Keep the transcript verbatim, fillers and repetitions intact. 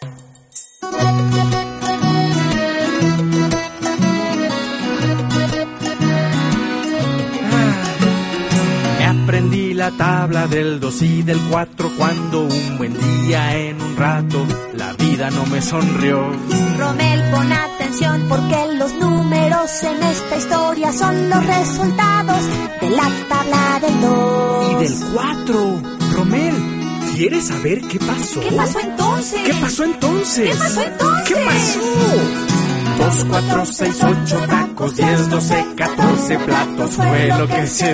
Aprendí la tabla del dos y del cuatro cuando un buen día en un rato la vida no me sonrió. Romel, pon atención porque los números en esta historia son los resultados de la tabla del dos. Y del cuatro. Romel, ¿quieres saber qué pasó? ¿Qué pasó entonces? ¿Qué pasó entonces? ¿Qué pasó entonces? ¿Qué pasó? Dos, cuatro, seis, ocho tacos, diez, doce, catorce platos fue lo que se